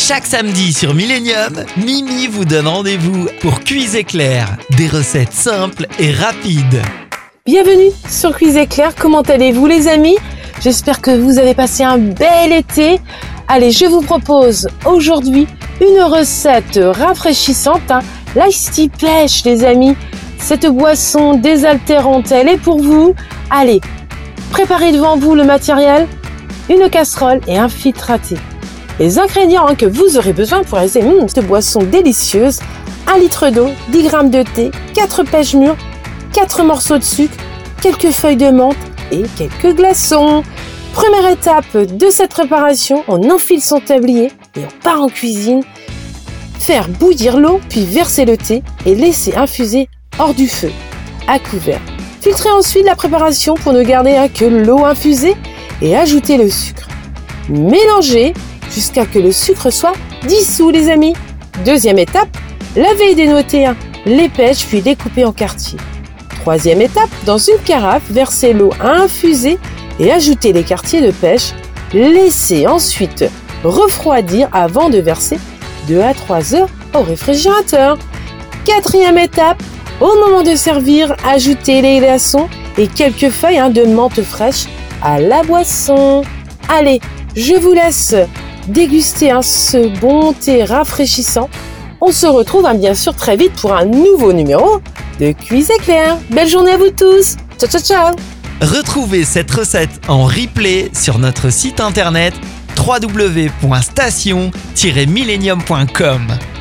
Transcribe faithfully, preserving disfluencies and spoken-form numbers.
Chaque samedi sur Millennium, Mimi vous donne rendez-vous pour Cuise Éclair. Des recettes simples et rapides. Bienvenue sur Cuise Éclair, comment allez-vous les amis? J'espère que vous avez passé un bel été. Allez, je vous propose aujourd'hui une recette rafraîchissante, hein, l'Ice Tea Pêche les amis. Cette boisson désaltérante, elle est pour vous. Allez, préparez devant vous le matériel, une casserole et un filtre à thé. Les ingrédients hein, que vous aurez besoin pour réaliser mmh, cette boisson délicieuse: un litre d'eau, dix grammes de thé, quatre pêches mûres, quatre morceaux de sucre, quelques feuilles de menthe et quelques glaçons. Première étape de cette préparation, on enfile son tablier et on part en cuisine. Faire bouillir l'eau, puis verser le thé et laisser infuser hors du feu, à couvert. Filtrez ensuite la préparation pour ne garder hein, que l'eau infusée et ajouter le sucre. Mélangez jusqu'à ce que le sucre soit dissous les amis. Deuxième étape, lavez et dénoter hein, les pêches puis découper en quartiers. Troisième étape, dans une carafe, versez l'eau infusée et ajoutez les quartiers de pêche. Laissez ensuite refroidir avant de verser deux à trois heures au réfrigérateur. Quatrième étape, au moment de servir, ajoutez les glaçons et quelques feuilles hein, de menthe fraîche à la boisson. Allez, je vous laisse déguster hein, ce bon thé rafraîchissant. On se retrouve hein, bien sûr très vite pour un nouveau numéro de Cuise Éclair. Belle journée à vous tous. Ciao, ciao, ciao. Retrouvez cette recette en replay sur notre site internet w w w point station tiret millennium point com.